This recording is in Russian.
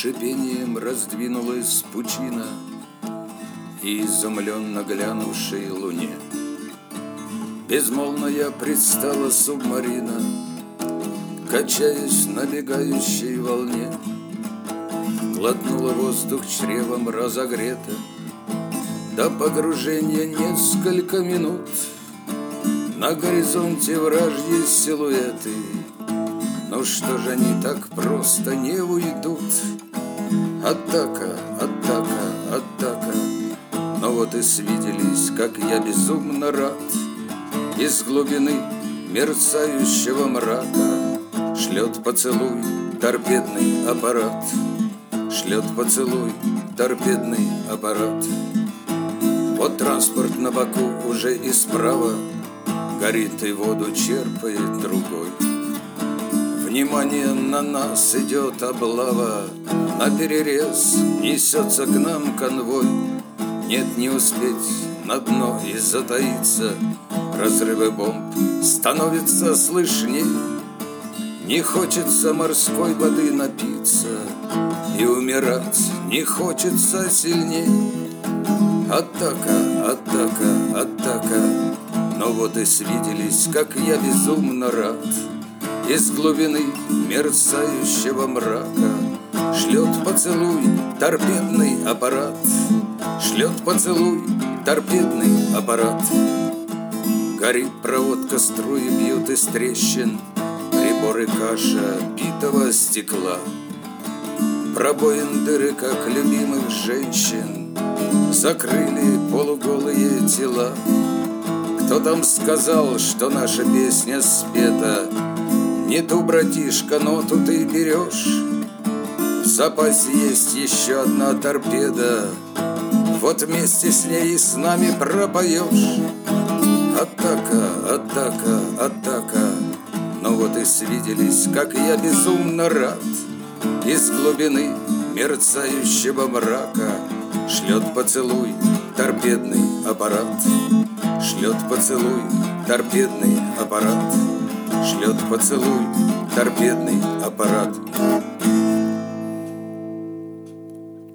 шипением раздвинулась пучина, и изумленно глянувшей луне безмолвная предстала субмарина, качаясь на набегающей волне. Глотнула воздух чревом разогрето, до погружения несколько минут. На горизонте вражьи силуэты, но что же они так просто не уйдут? Атака, атака, атака. Но вот и свиделись, как я безумно рад. Из глубины мерцающего мрака шлет поцелуй торпедный аппарат. Шлет поцелуй торпедный аппарат. Вот транспорт на боку уже и справа горит и воду черпает другой. Внимание, на нас идет облава, наперерез несется к нам конвой. Нет, не успеть на дно и затаиться, разрывы бомб становятся слышней. Не хочется морской воды напиться, и умирать не хочется сильней. Атака, атака, атака. Но вот и свиделись, как я безумно рад. Из глубины мерцающего мрака шлет поцелуй торпедный аппарат. Шлет поцелуй торпедный аппарат. Горит проводка, струи бьют из трещин, приборы каша битого стекла. Пробоин дыры, как любимых женщин, закрыли полуголые тела. Кто там сказал, что наша песня спета? Не ту, братишка, ноту ты берешь. В запасе есть еще одна торпеда, вот вместе с ней и с нами пропоешь. Атака, атака, атака. Но вот и свиделись, как я безумно рад. Из глубины мерцающего мрака шлет поцелуй торпедный аппарат. Шлет поцелуй торпедный аппарат. Шлет поцелуй торпедный аппарат.